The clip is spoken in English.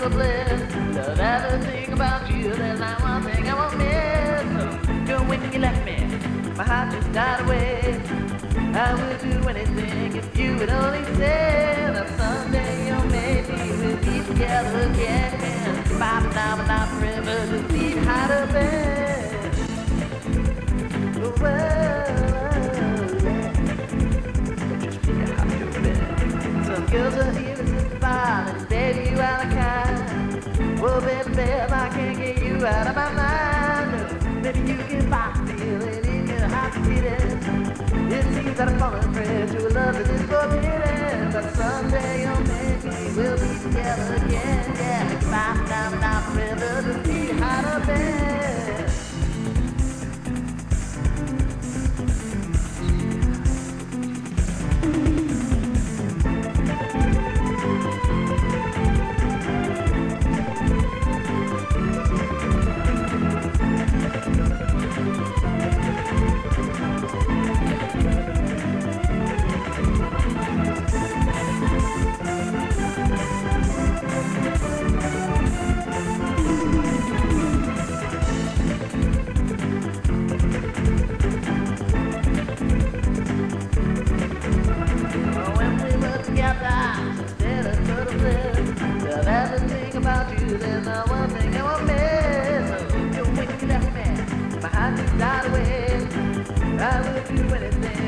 total bliss. Love everything about you, there's not one thing I won't miss. So, when you left me, my heart just died away. I would do anything if you would only say that someday or maybe we'll be together again. Bye, now, but not forever, just leave hide up there. Well, yeah. Just figure how you've been. Some girls are here to fine, and baby, you are the kind. Well, baby, babe, I can't get you out of my mind. Maybe you can find a feeling in your heart beating. It seems that I'm falling prey to a love that is forbidden. But someday or maybe we'll be together again. Yeah, goodbye now, but not forever. Just be hide up there. About you, there's not one thing I won't miss. So, when you left me, my heart just died away. I would do anything